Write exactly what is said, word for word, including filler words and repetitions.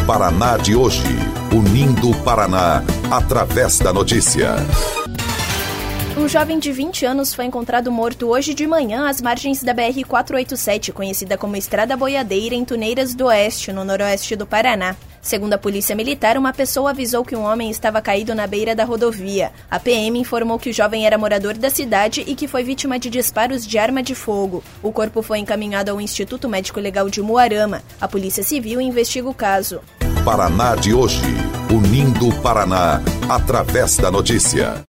Paraná de hoje, unindo o Paraná através da notícia. Um jovem de vinte anos foi encontrado morto hoje de manhã às margens da B R quatrocentos e oitenta e sete, conhecida como Estrada Boiadeira, em Tuneiras do Oeste, no noroeste do Paraná. Segundo a Polícia Militar, uma pessoa avisou que um homem estava caído na beira da rodovia. A P M informou que o jovem era morador da cidade e que foi vítima de disparos de arma de fogo. O corpo foi encaminhado ao Instituto Médico Legal de Umuarama. A Polícia Civil investiga o caso. Paraná de hoje, unindo o Paraná através da notícia.